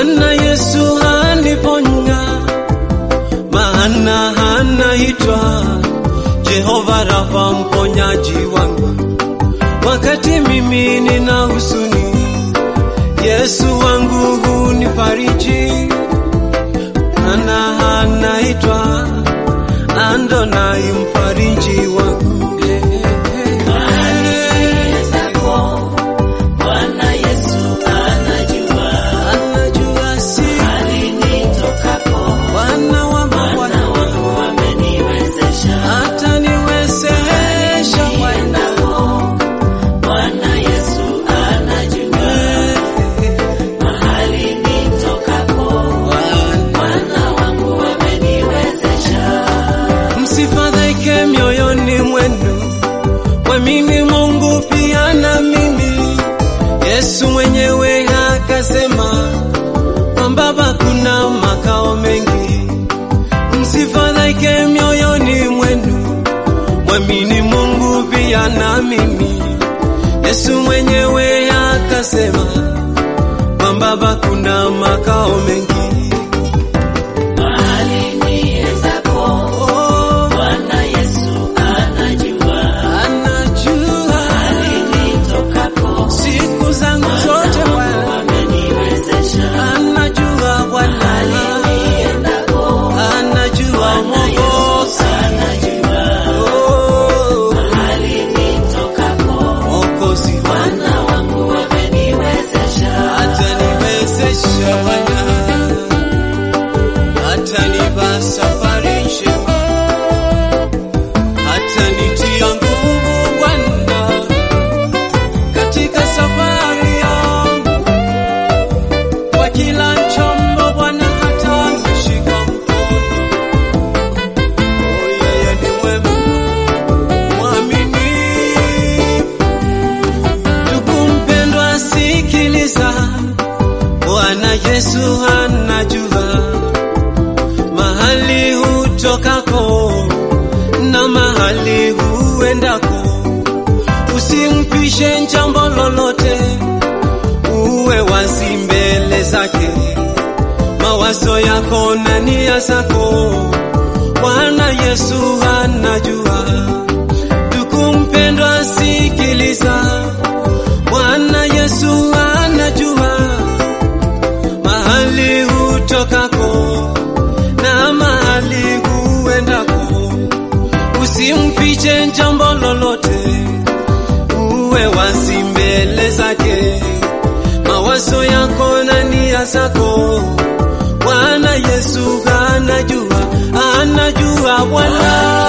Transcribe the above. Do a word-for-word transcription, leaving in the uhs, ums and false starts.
Bwana Yesu aniponya, maana anaitwa Jehova Rafa, mponyaji wangu. Wakati mimi nina huzuni, Yesu wangu hunifariji, maana anaitwa Adonai, mfariji wangu. Msifadhaike mioyoni mwenu, mwamini Mungu pia na mimi. Yesu mwenyewe akasema kwamba Baba kuna makao mengi. Msifadhaike mioyoni mwenu, mwamini Mungu pia na mimi. Yesu mwenyewe akasema kwamba Baba kuna makao mengi. Yesu anajua mahali hutokako na mahali huendako. Usimpishe jambo lolote, uwe wazi mbele zake. Mawazo yako na nia zako Bwana Yesu anajua. Ndugu mpendwa, sikiliza, Bwana Yesu anajua mahali hutokako na mahali huendako. Usimfiche jambo lolote, uwe wazi mbele zake. Mawazo yako na nia zako Bwana Yesu anajua, anajua Bwana.